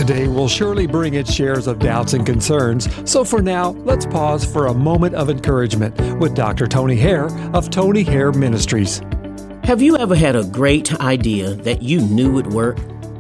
Today will surely bring its shares of doubts and concerns, so for now, let's pause for a moment of encouragement with Dr. Tony Hare of Tony Hare Ministries. Have you ever had a great idea that you knew would work?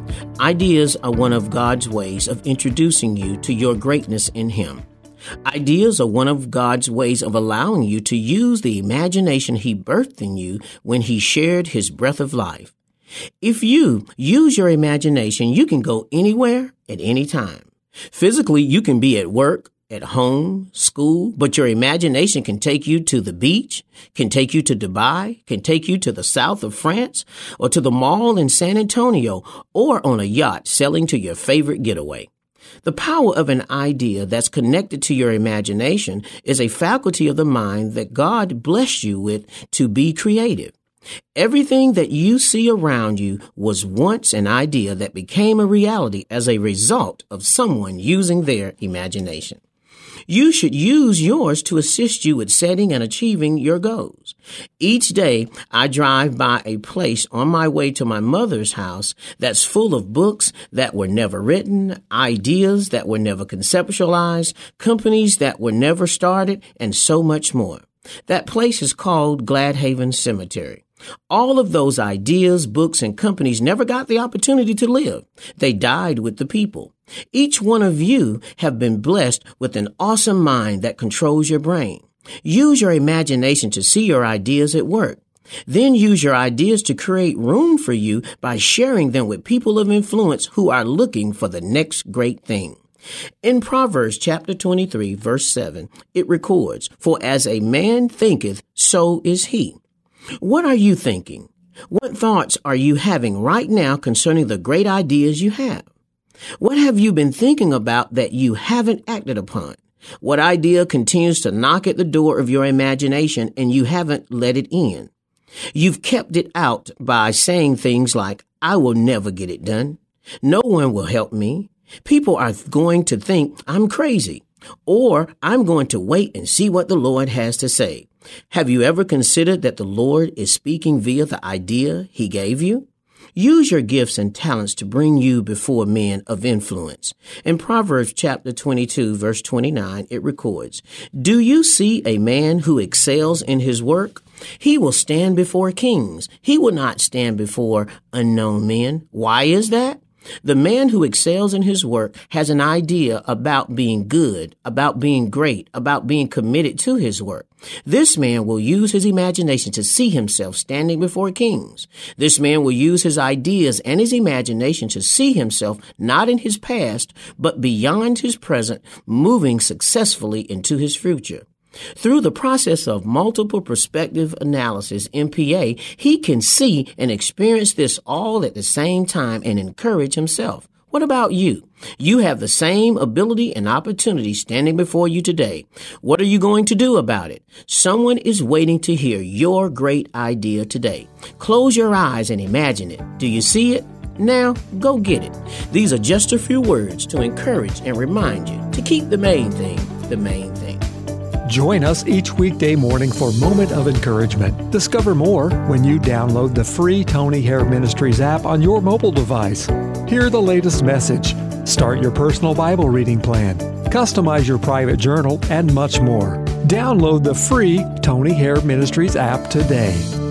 Ideas are one of God's ways of introducing you to your greatness in Him. Ideas are one of God's ways of allowing you to use the imagination He birthed in you when He shared His breath of life. If you use your imagination, you can go anywhere at any time. Physically, you can be at work, at home, school, but your imagination can take you to the beach, can take you to Dubai, can take you to the south of France, or to the mall in San Antonio, or on a yacht sailing to your favorite getaway. The power of an idea that's connected to your imagination is a faculty of the mind that God blessed you with to be creative. Everything that you see around you was once an idea that became a reality as a result of someone using their imagination. You should use yours to assist you with setting and achieving your goals. Each day, I drive by a place on my way to my mother's house that's full of books that were never written, ideas that were never conceptualized, companies that were never started, and so much more. That place is called Gladhaven Cemetery. All of those ideas, books, and companies never got the opportunity to live. They died with the people. Each one of you have been blessed with an awesome mind that controls your brain. Use your imagination to see your ideas at work. Then use your ideas to create room for you by sharing them with people of influence who are looking for the next great thing. In Proverbs chapter 23, verse 7, it records, "For as a man thinketh, so is he." What are you thinking? What thoughts are you having right now concerning the great ideas you have? What have you been thinking about that you haven't acted upon? What idea continues to knock at the door of your imagination and you haven't let it in? You've kept it out by saying things like, "I will never get it done. No one will help me. People are going to think I'm crazy," or "I'm going to wait and see what the Lord has to say." Have you ever considered that the Lord is speaking via the idea He gave you? Use your gifts and talents to bring you before men of influence. In Proverbs chapter 22, verse 29, it records, "Do you see a man who excels in his work? He will stand before kings. He will not stand before unknown men." Why is that? The man who excels in his work has an idea about being good, about being great, about being committed to his work. This man will use his imagination to see himself standing before kings. This man will use his ideas and his imagination to see himself not in his past, but beyond his present, moving successfully into his future. Through the process of multiple perspective analysis, MPA, he can see and experience this all at the same time and encourage himself. What about you? You have the same ability and opportunity standing before you today. What are you going to do about it? Someone is waiting to hear your great idea today. Close your eyes and imagine it. Do you see it? Now, go get it. These are just a few words to encourage and remind you to keep the main thing the main thing. Join us each weekday morning for Moment of Encouragement. Discover more when you download the free Tony Hare Ministries app on your mobile device. Hear the latest message, start your personal Bible reading plan, customize your private journal, and much more. Download the free Tony Hare Ministries app today.